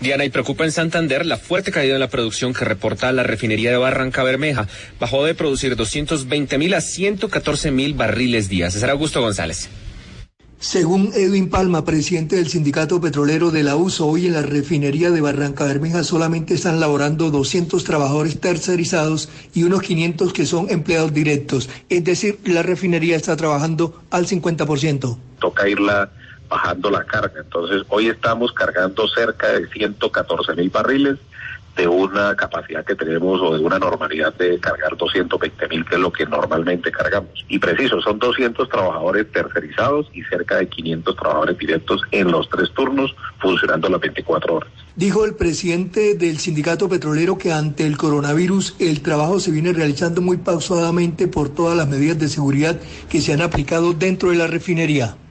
Diana, y preocupa en Santander la fuerte caída en la producción que reporta la refinería de Barrancabermeja. Bajó de producir 220.000 a 114.000 barriles día. César Augusto González. Según Edwin Palma, presidente del Sindicato Petrolero de la USO, hoy en la refinería de Barrancabermeja solamente están laborando 200 trabajadores tercerizados y unos 500 que son empleados directos. Es decir, la refinería está trabajando al 50%. Toca irla bajando la carga. Entonces, hoy estamos cargando cerca de 114.000 barriles de una capacidad que tenemos o de una normalidad de cargar 220.000, que es lo que normalmente cargamos. Y preciso, son 200 trabajadores tercerizados y cerca de 500 trabajadores directos en los 3 turnos, funcionando las 24 horas. Dijo el presidente del Sindicato Petrolero que ante el coronavirus el trabajo se viene realizando muy pausadamente por todas las medidas de seguridad que se han aplicado dentro de la refinería.